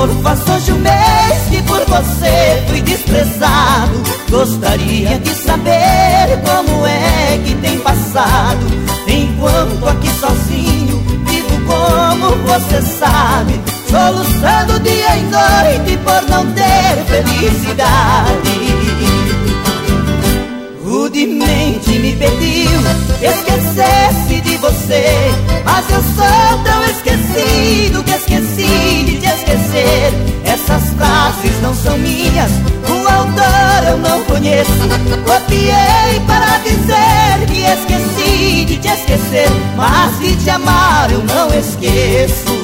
amor, faz hoje um mês que por você fui desprezado. Gostaria de saber como é que tem passado, enquanto aqui sozinho vivo como você sabe, soluçando dia e noite por não ter felicidade. Rudemente me pediu que esquecesse de você, mas eu sou tão esquecido que esqueci de te esquecer. Essas frases não são minhas, o autor eu não conheço. Copiei para dizer que esqueci de te esquecer, mas de te amar eu não esqueço.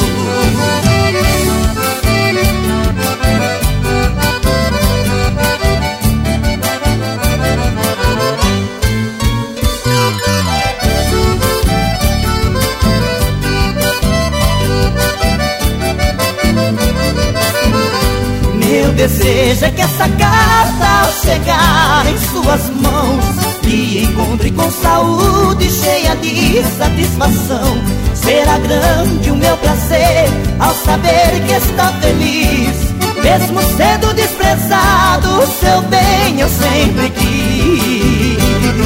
Meu desejo é que essa carta, ao chegar em suas mãos, me encontre com saúde, cheia de satisfação. Será grande o meu prazer ao saber que está feliz, mesmo sendo desprezado, o seu bem eu sempre quis.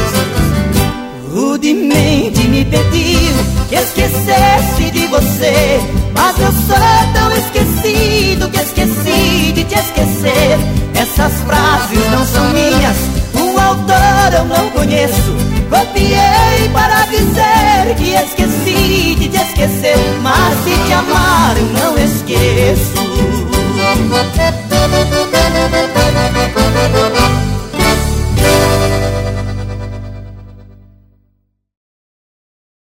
Rudemente me pediu que esquecesse de você, mas eu sou tão esquecido que esqueci de te esquecer. Essas frases não são minhas, o autor eu não conheço. Copiei para dizer que esqueci de te esquecer, mas de te amar eu não esqueço.